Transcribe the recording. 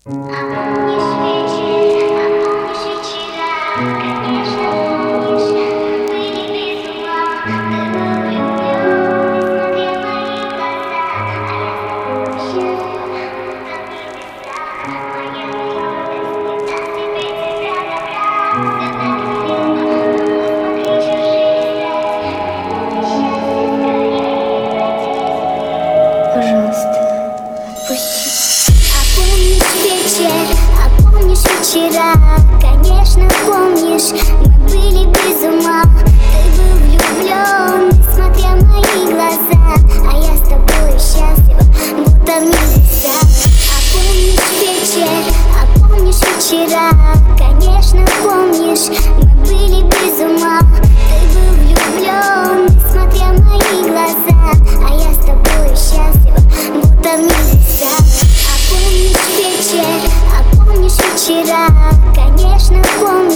помнишь вечер, помнишь вечера, конечно помнишь, мы были без ума. Ты был влюблен, смотрел в мои глаза, а я с тобой счастлива, будто в небесах. Моя молодость, не даст тебе тебя добра. Все так нелепо, но мы смогли чужие стать. Это счастье скорее родись. Пожалуйста, пусти. Помнишь вечера, конечно помнишь, мы были без ума. Ты был влюблен, несмотря в мои глаза, а я с тобой счастлива, будто в небесах. Помнишь вечера, конечно помнишь, мы были без ума. Ты был влюблен, несмотря в мои глаза, а я с тобой счастлива, будто в небесах. Помнишь вечера, конечно помнишь.